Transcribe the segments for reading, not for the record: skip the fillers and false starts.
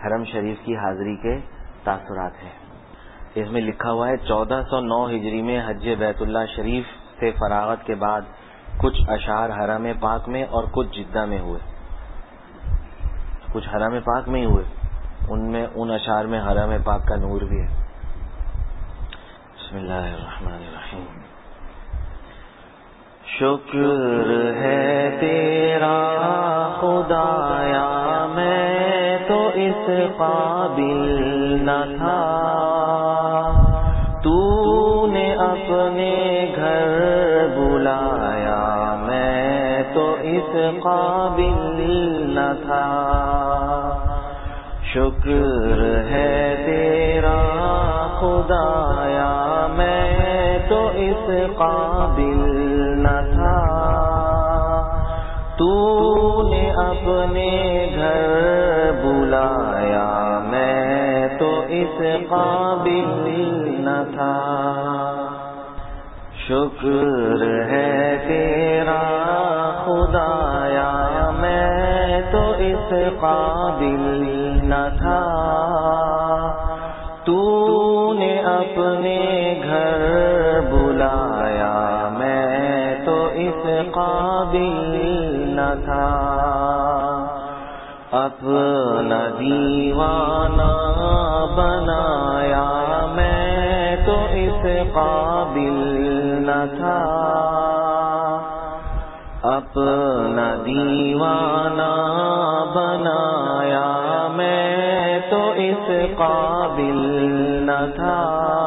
حرم شریف کی حاضری کے تاثرات ہیں. اس میں لکھا ہوا ہے 1409 ہجری میں حج بیت اللہ شریف سے فراغت کے بعد کچھ اشعار حرم پاک میں اور کچھ جدہ میں ہوئے. کچھ حرم پاک میں ہی ہوئے، ان اشعار میں حرم پاک کا نور بھی ہے. بسم اللہ الرحمن الرحیم. شکر ہے تیرا خدایا میں تو اس قابل نہ تھا، تو نے اپنے گھر بلایا میں تو اس قابل نہ تھا. شکر ہے تیرا خدایا میں تو اس قابل نہ تھا، تو نے اپنے گھر بلایا میں تو اس قابل نہ تھا. شکر ہے تیرا خدایا میں تو اس قابل نہ تھا، تو نے اپنے گھر بلایا میں تو اس قابل نہ تھا. اپنا دیوانہ بنایا میں تو اس قابل نہ تھا. اپنا دیوانہ بنایا میں تو اس قابل نہ تھا.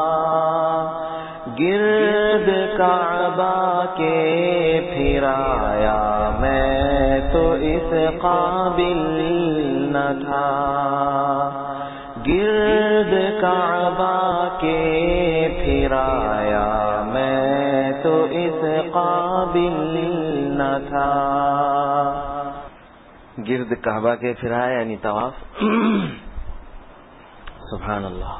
گرد کعبہ کے پھرایا میں تو اس قابل نہ تھا. گرد کعبہ کے پھرایا میں تو اس قابل نہ تھا. گرد کعبہ کے پھرایا یعنی طواف. سبحان اللہ.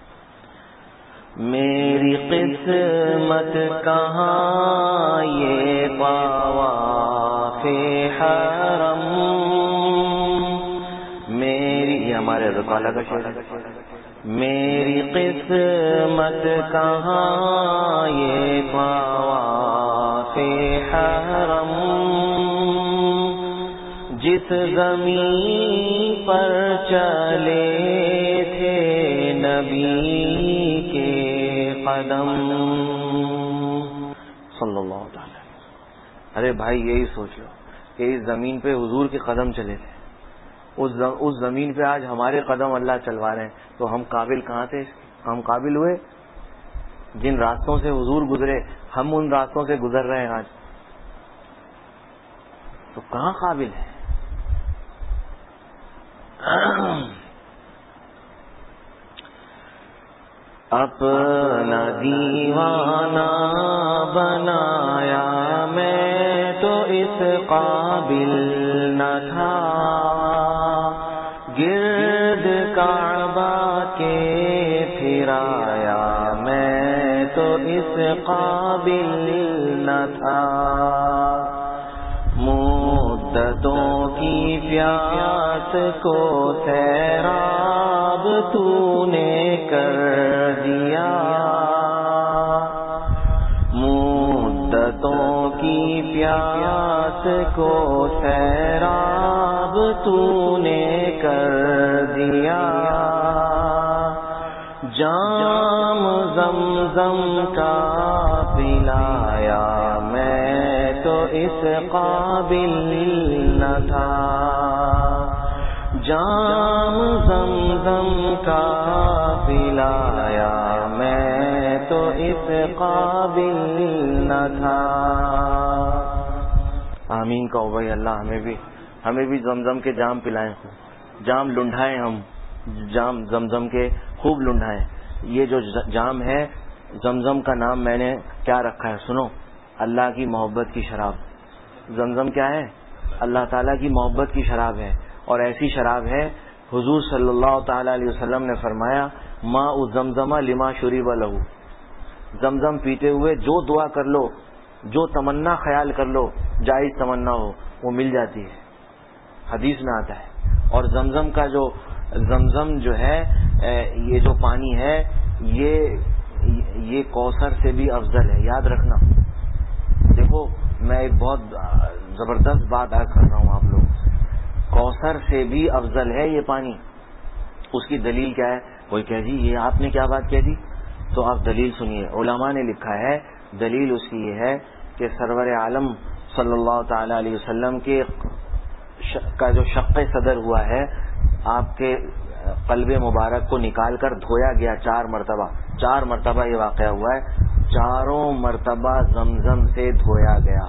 میری قسمت کہاں یہ طواف حرم، میری یہ ہمارے رقالہ کا شعر ہے. میری قسمت کہاں یہ طواف حرم، جس زمین پر چلے تھے نبی کے قدم. صلی اللہ تعالی. ارے بھائی یہی سوچ لو کہ اس زمین پہ حضور کے قدم چلے تھے، اس زمین پہ آج ہمارے قدم اللہ چلوا رہے ہیں، تو ہم قابل کہاں تھے؟ ہم قابل ہوئے؟ جن راستوں سے حضور گزرے ہم ان راستوں سے گزر رہے ہیں آج، تو کہاں قابل ہے؟ اپنا دیوانہ بنایا میں تو اس قابل نہ تھا. گرد کعبہ کے پھرایا میں تو اس قابل نہ تھا. مدتوں کی پیاس کو سیراب تو نے کر دیا. مدتوں کی پیاس کو سیراب تو نے کر دیا. جام زمزم کا پلایا میں تو اس قابل نہ تھا. جام زمزم کا پلایا میں تو اس قابل نہ تھا. آمین کہو بھائی. اللہ ہمیں بھی زمزم کے جام پلائیں، جام لنڈھائیں، ہم جام زمزم کے خوب لنڈھائیں. یہ جو جام ہے زمزم کا نام میں نے کیا رکھا ہے سنو، اللہ کی محبت کی شراب. زمزم کیا ہے؟ اللہ تعالیٰ کی محبت کی شراب ہے، اور ایسی شراب ہے حضور صلی اللہ تعالی علیہ وسلم نے فرمایا ماء زمزم لما شرب لہ. زمزم پیتے ہوئے جو دعا کر لو، جو تمنا خیال کر لو، جائز تمنا ہو، وہ مل جاتی ہے، حدیث میں آتا ہے. اور زمزم کا جو زمزم جو ہے یہ جو پانی ہے یہ کوثر سے بھی افضل ہے. یاد رکھنا. دیکھو میں ایک بہت زبردست بات عرض کر رہا ہوں آپ لوگوں سے. کوثر سے بھی افضل ہے یہ پانی. اس کی دلیل کیا ہے؟ کوئی کہہ جی یہ آپ نے کیا بات کہہ دی؟ تو آپ دلیل سنیے. علماء نے لکھا ہے دلیل اس کی یہ ہے کہ سرور عالم صلی اللہ تعالی علیہ وسلم کا جو شق صدر ہوا ہے، آپ کے قلب مبارک کو نکال کر دھویا گیا 4 مرتبہ. 4 مرتبہ یہ واقعہ ہوا ہے. 4 مرتبہ زمزم سے دھویا گیا.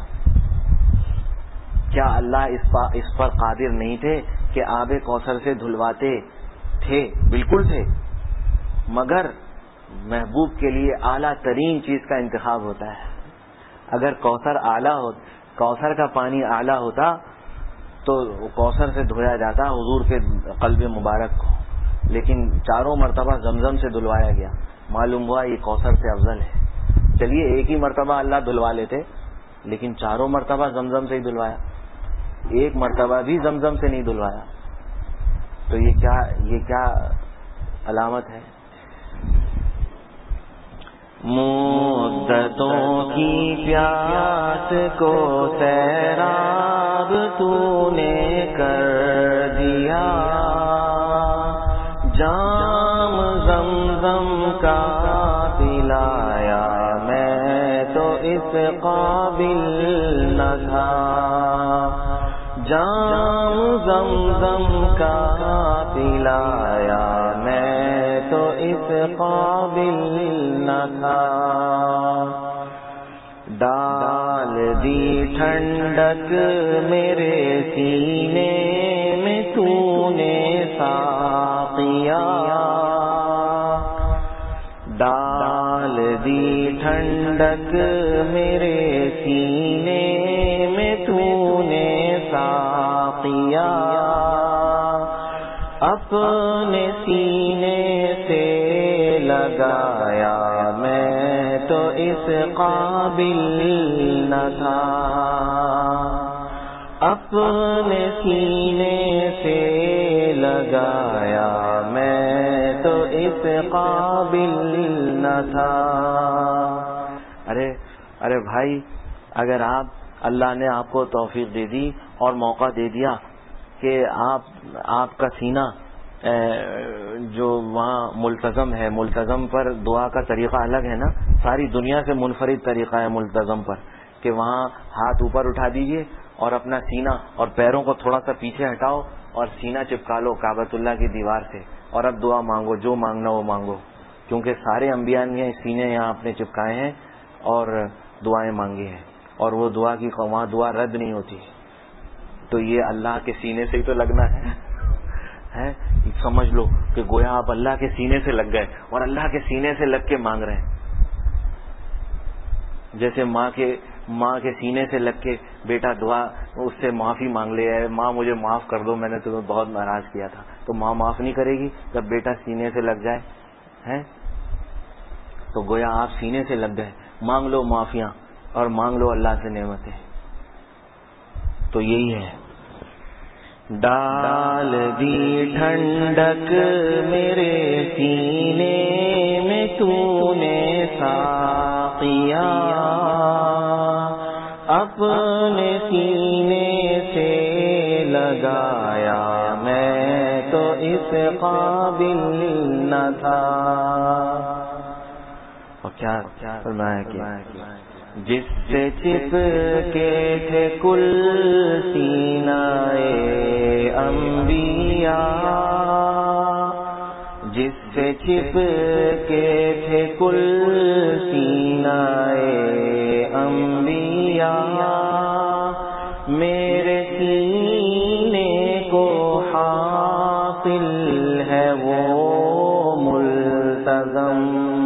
کیا اللہ اس پر قادر نہیں تھے کہ آب کوثر سے دھلواتے تھے؟ بالکل تھے، مگر محبوب کے لیے اعلیٰ ترین چیز کا انتخاب ہوتا ہے. اگر کوثر کا پانی اعلیٰ ہوتا تو کوثر سے دھویا جاتا حضور کے قلب مبارک کو، لیکن 4 مرتبہ زمزم سے دھلوایا گیا. معلوم ہوا یہ کوثر سے افضل ہے. چلیے ایک ہی مرتبہ اللہ دھلوا لیتے، لیکن 4 مرتبہ زمزم سے ہی دھلوایا. 1 مرتبہ بھی زمزم سے نہیں دھلوایا. تو یہ کیا علامت ہے؟ مدتوں کی پیاس کو سیراب تو نے کر دیا، جام زمزم کا پلایا میں تو اس قابل نہ تھا. جام زمزم کا پلایا میں تو اس قابل نہ تھا. ڈال دی ٹھنڈک میرے سینے میں تو نے ساقیا، ڈال دی ٹھنڈک میرے سینے میں تو نے ساقیا. اپنے سینے سے لگایا میں تو اس قابل نہ تھا. اپنے سینے سے لگایا میں تو اس قابل نہ تھا. ارے بھائی، اگر اللہ نے آپ کو توفیق دے دی اور موقع دے دیا کہ آپ کا سینہ جو وہاں ملتزم ہے، ملتزم پر دعا کا طریقہ الگ ہے نا، ساری دنیا سے منفرد طریقہ ہے ملتزم پر، کہ وہاں ہاتھ اوپر اٹھا دیجئے اور اپنا سینہ اور پیروں کو تھوڑا سا پیچھے ہٹاؤ اور سینہ چپکا لو کعبۃ اللہ کی دیوار سے، اور اب دعا مانگو، جو مانگنا وہ مانگو. کیونکہ سارے انبیاء نے سینے یہاں اپنے چپکائے ہیں اور دعائیں مانگی ہیں، اور وہ دعا کی وہاں دعا رد نہیں ہوتی. تو یہ اللہ کے سینے سے ہی تو لگنا ہے. سمجھ لو کہ گویا آپ اللہ کے سینے سے لگ گئے اور اللہ کے سینے سے لگ کے مانگ رہے ہیں. جیسے ماں کے سینے سے لگ کے بیٹا دعا اس سے معافی مانگ لے، ماں مجھے معاف کر دو، میں نے تمہیں بہت ناراض کیا تھا. تو ماں معاف نہیں کرے گی جب بیٹا سینے سے لگ جائے ہیں. تو گویا آپ سینے سے لگ گئے. مانگ لو معافیاں اور مانگ لو اللہ سے نعمتیں. تو یہی ہے. ڈال دی ٹھنڈک میرے سینے میں تو نے ساقیا، اپنے سینے سے لگایا میں تو اس قابل نہ تھا. اور کیا فرمایا کہ جس سے چپ کے تھے کل سینائے انبیاء، جس سے چپ کے تھے کل سینائے انبیاء، میرے سینے کو حاصل ہے وہ ملتزم،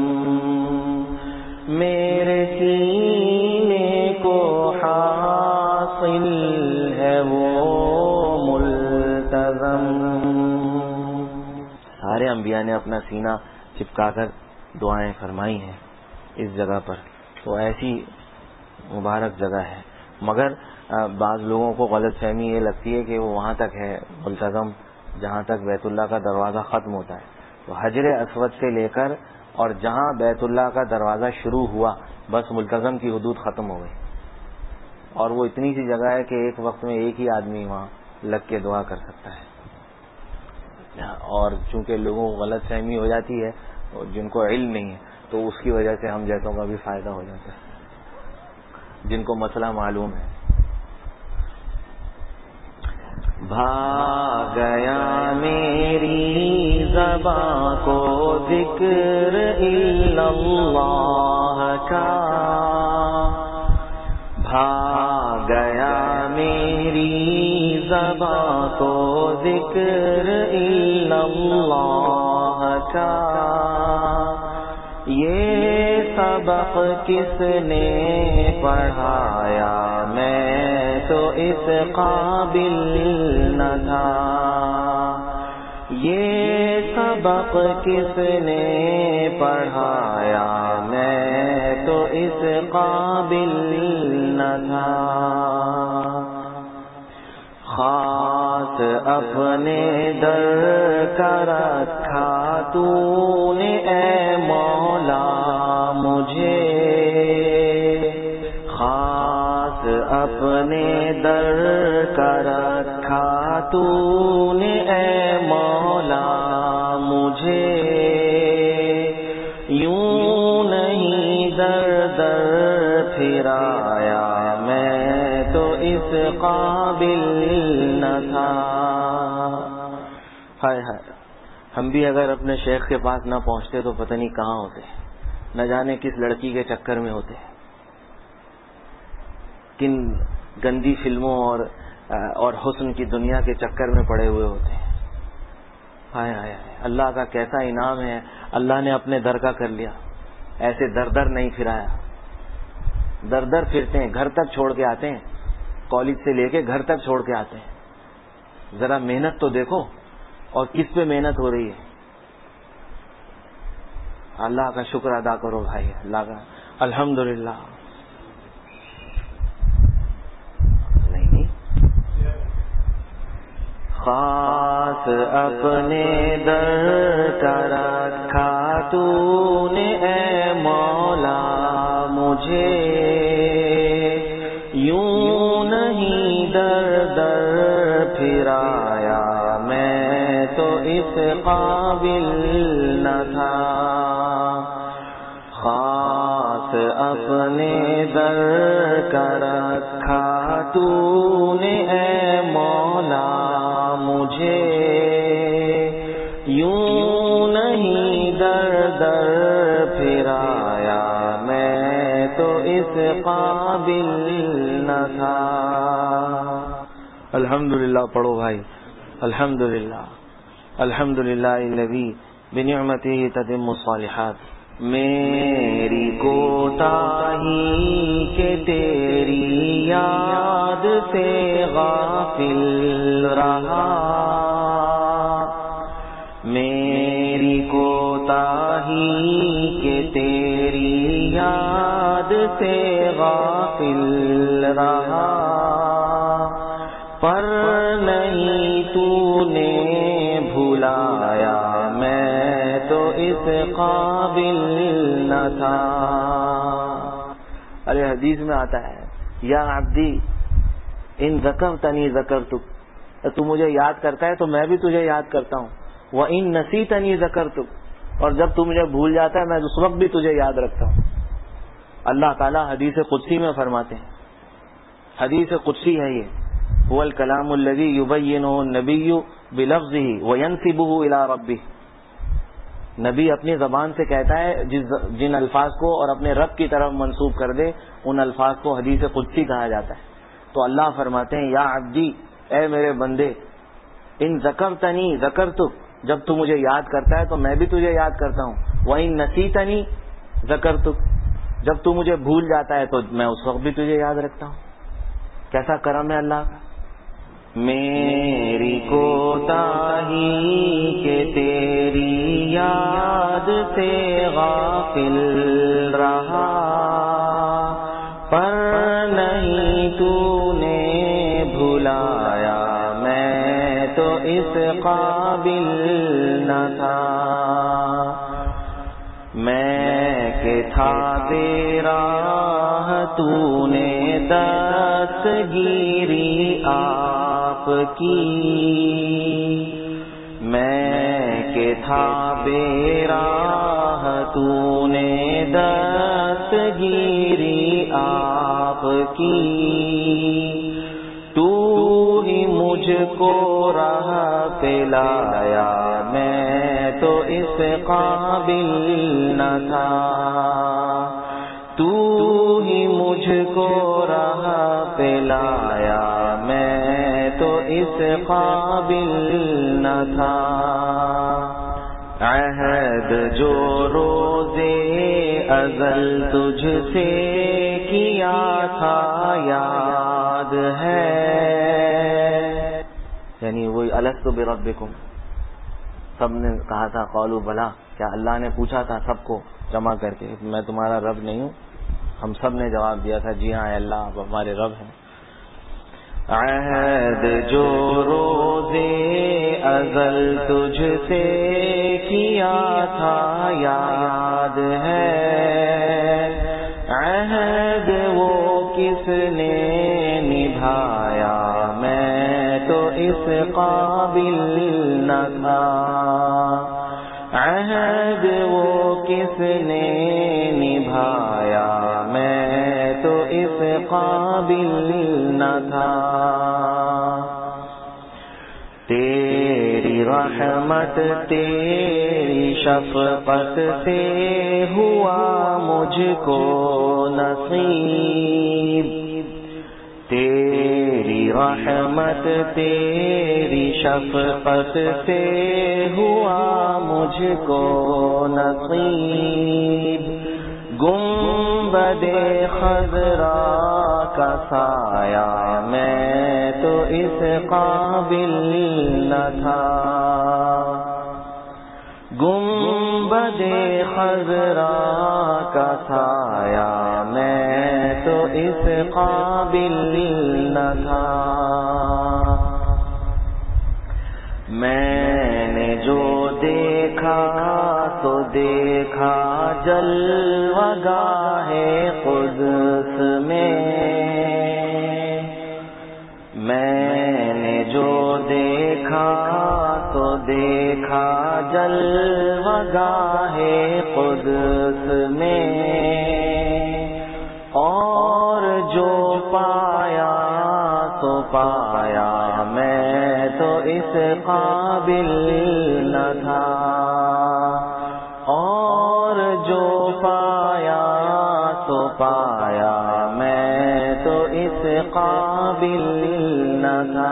میرے سینے کو حاصل ہے وہ ملتزم. سارے انبیاء نے اپنا سینہ چپکا کر دعائیں فرمائی ہیں اس جگہ پر. تو ایسی مبارک جگہ ہے. مگر بعض لوگوں کو غلط فہمی یہ لگتی ہے کہ وہ وہاں تک ہے ملتزم جہاں تک بیت اللہ کا دروازہ ختم ہوتا ہے. تو حجر اسود سے لے کر اور جہاں بیت اللہ کا دروازہ شروع ہوا بس ملتزم کی حدود ختم ہو گئی. اور وہ اتنی سی جگہ ہے کہ ایک وقت میں ایک ہی آدمی وہاں لگ کے دعا کر سکتا ہے. اور چونکہ لوگوں کو غلط فہمی ہو جاتی ہے اور جن کو علم نہیں ہے تو اس کی وجہ سے ہم جیسوں کا بھی فائدہ ہو جاتا ہے جن کو مسئلہ معلوم ہے. بھاگ گیا میری زبان کو ذکر الا اللہ کا، بھاگ گیا میری زبان کو ذکر الا اللہ کا. یہ سبق کس نے پڑھایا میں تو اس قابل نہ تھا. یہ سبق کس نے پڑھایا میں تو اس قابل نہ تھا. خاص اپنے در کا رکھا تو نے اے مولا مجھے، خاص اپنے در کا رکھا تو نے اے مولا مجھے. یوں نہیں در در پھرایا میں تو اس قابل نہ تھا. ہائے ہائے، ہم بھی اگر اپنے شیخ کے پاس نہ پہنچتے تو پتہ نہیں کہاں ہوتے، نہ جانے کس لڑکی کے چکر میں ہوتے، کن گندی فلموں اور حسن کی دنیا کے چکر میں پڑے ہوئے ہوتے ہیں. ہائے ہائے، اللہ کا کیسا انعام ہے، اللہ نے اپنے در کا کر لیا. ایسے در در نہیں پھرایا، در در پھرتے ہیں، گھر تک چھوڑ کے آتے ہیں، کالج سے لے کے گھر تک چھوڑ کے آتے ہیں. ذرا محنت تو دیکھو، اور کس پہ محنت ہو رہی ہے. اللہ کا شکر ادا کرو بھائی، اللہ کا الحمدللہ. خاص اپنے در کا رکھا تو نے اے مولا مجھے، یوں نہیں در در پھرایا میں تو اس قابل نہ تھا. خاص اپنے در کا رکھا تو نے اے مولا مجھے، یوں نہیں در در پھرایا میں تو اس قابل نہ تھا. الحمدللہ پڑھو بھائی، الحمدللہ الحمدللہ الذی بنعمتہ تتم الصالحات. میری کوتاہی کہ تیری یاد سے غافل رہا، میری کوتاہی کہ تیری یاد سے غافل رہا. پر نہیں تو نے بھلایا میں تو اس قابل نہ تھا. ارے حدیث میں آتا ہے یا عبدی ان ذکرتنی ذکرتک، تو مجھے یاد کرتا ہے تو میں بھی تجھے یاد کرتا ہوں. وَإِن نَسِيتَنِي ذَكَرْتُكَ، اور جب تو مجھے بھول جاتا ہے میں اس وقت بھی تجھے یاد رکھتا ہوں. اللہ تعالیٰ حدیث قدسی میں فرماتے ہیں، حدیث قدسی ہے یہ، هو الکلام الذی یبینہ النبی بلفظہ وینسبہ الی ربہ. نبی اپنی زبان سے کہتا ہے جن الفاظ کو اور اپنے رب کی طرف منسوب کر دے ان الفاظ کو حدیث قدسی کہا جاتا ہے. تو اللہ فرماتے ہیں یا عبدی، اے میرے بندے، ان ذکرتنی ذکرتک، جب تو مجھے یاد کرتا ہے تو میں بھی تجھے یاد کرتا ہوں. وَإِن نَسِيتَنِي ذَكَرْتُكَ، جب تو مجھے بھول جاتا ہے تو میں اس وقت بھی تجھے یاد رکھتا ہوں. کیسا کرم ہے اللہ کا. میری کوتاہی کہ تیری یاد سے غافل رہا، پر نہیں تو نے بھلایا میں تو اس قابل نہ تھا، میں کہ تھا تیرا تو نے دستگیری آپ کی، میں کہ تھا بے راہ تو نے دستگیری آپ کی، تو ہی مجھ کو راہ پلایا، میں تو اس قابل نہ تھا، تو ہی مجھ کو راہ پلایا، میں تو اس قابل نہ تھا، عہد جو روزے ازل تجھ سے کیا تھا یاد ہے، یعنی وہی الست بربکم، سب نے کہا تھا قالوا بلا، کیا اللہ نے پوچھا تھا سب کو جمع کر کے میں تمہارا رب نہیں ہوں؟ ہم سب نے جواب دیا تھا جی ہاں اللہ آپ ہمارے رب ہیں۔ عہد جو روزے ازل تجھ سے کیا تھا یاد ہے، عہد وہ کس نے نبھایا، میں تو اس قابل نہ تھا، عہد وہ کس نے نبھایا، میں تو اس قابل نہ تھا، تیری رحمت تیری شفقت سے ہوا مجھ کو نصیب، تیری رحمت تیری شفقت سے ہوا مجھ کو نصیب، گنبد خضرا کا سایہ میں تو اس قابل نہ تھا، گنبد خضرا کا سایہ میں تو اس قابل نہ تھا، میں نے جو دیکھا تو دیکھا جلوہ گاہ قدس میں، میں نے جو دیکھا تو دیکھا جلوہ گاہ قدس میں، اور جو پایا تو پایا، میں تو اس قابل نہ تھا، اور جو پایا تو پایا، میں تو اس قابل نہ تھا،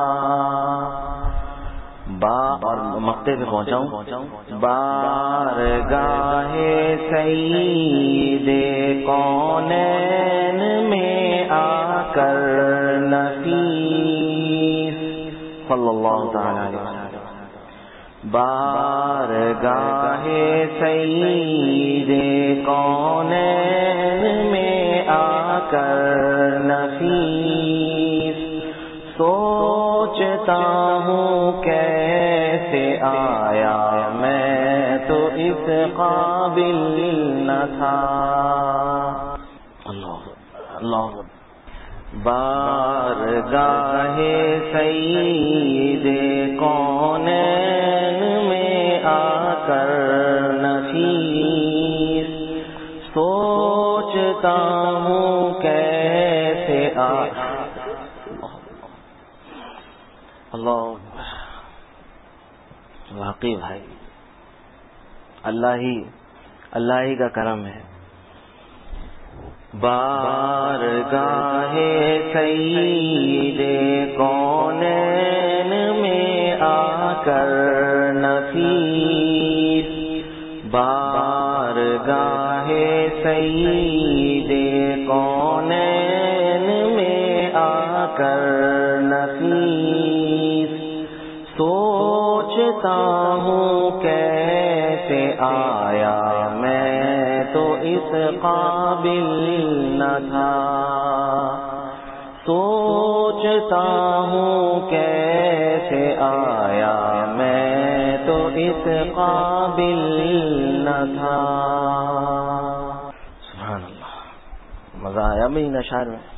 اور مقتے پہ پہنچاؤں، بارگاہ سید کونین میں آ کر نفیس صلی اللہ تعالی علیہ وسلم، بارگاہ سید کونین میں آ کر نفیس، سوچتا ہوں کیسے آیا، میں تو اس قابل نہ تھا، اللہ اللہ، بارگاہ سید کونین میں آ کر نفیس، سوچتا ہوں کیسے آیا، اللہ، واقعی بھائی اللہ ہی کا کرم ہے، بارگاہ سید کونین میں آ کر نفیس، بارگاہ سید کونین میں آ کر نفیس، سوچتا ہوں کیسے آیا، میں تو اس قابل نہ تھا، سوچتا ہوں کیسے آیا میں تو اس قابل نہ تھا. سبحان اللہ. مزہ آیا میں ان اشعار میں.